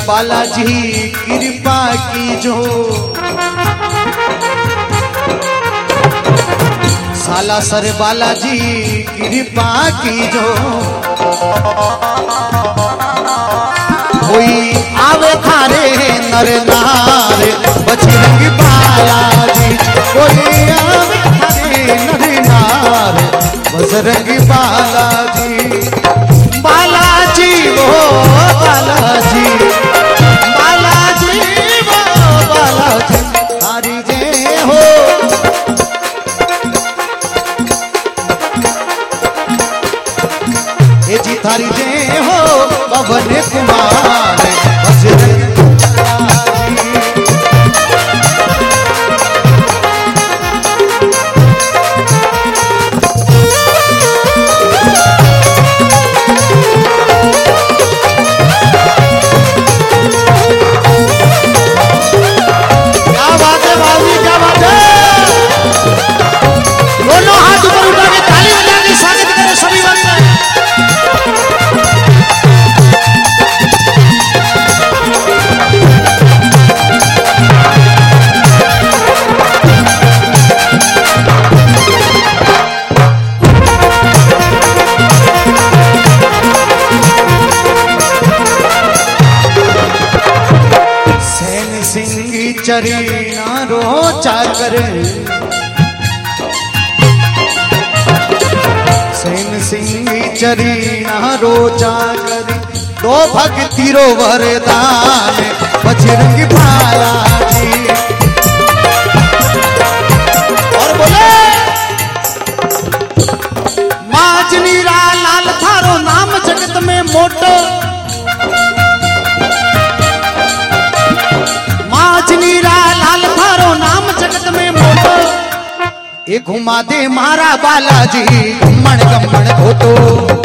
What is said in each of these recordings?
बालाजी कृपा की जो, सालासर बालाजी कृपा की जो, कोई आवे थारे नर नार बजरंग बालाजी, कोई आवे थारे नर नार बजरंग बालाजी, बालाजी वो बालाजी, बालाजी वो बालाजी हरि जय हो। ये जी थारी जय हो पवन कुमार बजरंग चरीना रोचा कर, सैन सिंह चरीना रोचा कर, दो भक्ति रो वरदान बजरंग बालाजी। और बोले माजनी लाल थारो नाम जगत में मोटो, लाल थारो नाम जगत में मोटो, ये घुमा दे मारा बालाजी घुमण गमण घोटो,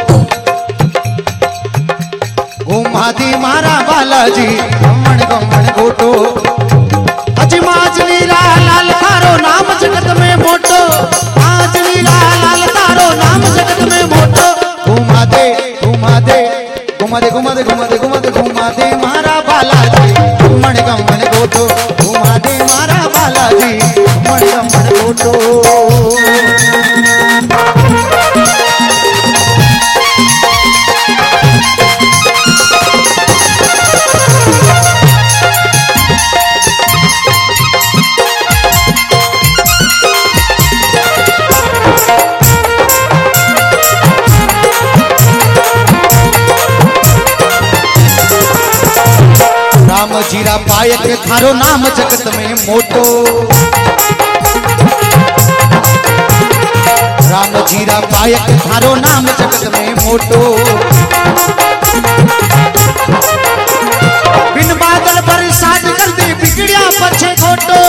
घुमा दे मारा बालाजी घुमण गमण घोटो, अजी माजनी लाल थारो नाम जगत में मोटो, माजनी लाल थारो नाम जगत में मोटो, घुमा दे घुमा दे घुमा दे घुमा दे घुमा दे घुमा दे घुमा दे मारा बालाजी घुमण गमण घोटो, घुमा दे मारा बालाजी घुमण गमण घोटो। राम जीरा पायक थारो नाम जगत में मोटो, राम जीरा पायक थारो नाम जगत में मोटो, बिन बादल बरसात कर दे बिगड़िया पछे घोटो,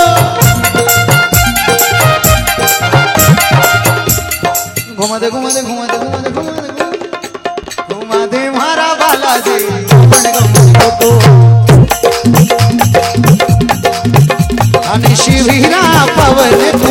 घुमा दे घुमा दे घुमा दे घुमा दे घुमा दे घुमा दे मारा बालाजी घोटो, शिवीरा पवन